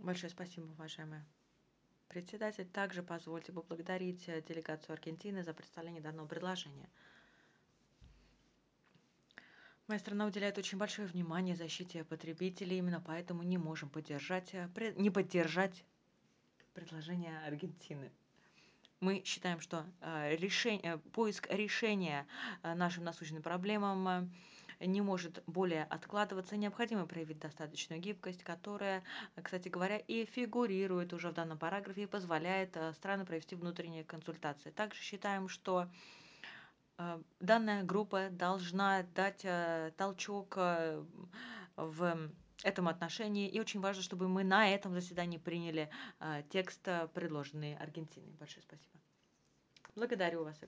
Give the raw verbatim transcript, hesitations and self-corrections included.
Большое спасибо, уважаемая председатель. Также позвольте поблагодарить э, делегацию Аргентины за представление данного предложения. Моя страна уделяет очень большое внимание защите потребителей, именно поэтому не можем поддержать, э, пре- не поддержать предложение Аргентины. Мы считаем, что э, решение, поиск решения э, нашим насущным проблемам э, не может более откладываться. Необходимо проявить достаточную гибкость, которая, э, кстати говоря, и фигурирует уже в данном параграфе и позволяет э, странам провести внутренние консультации. Также считаем, что э, данная группа должна дать э, толчок э, в этом отношении. И очень важно, чтобы мы на этом заседании приняли э, текст, э, предложенный Аргентиной. Большое спасибо. Благодарю вас.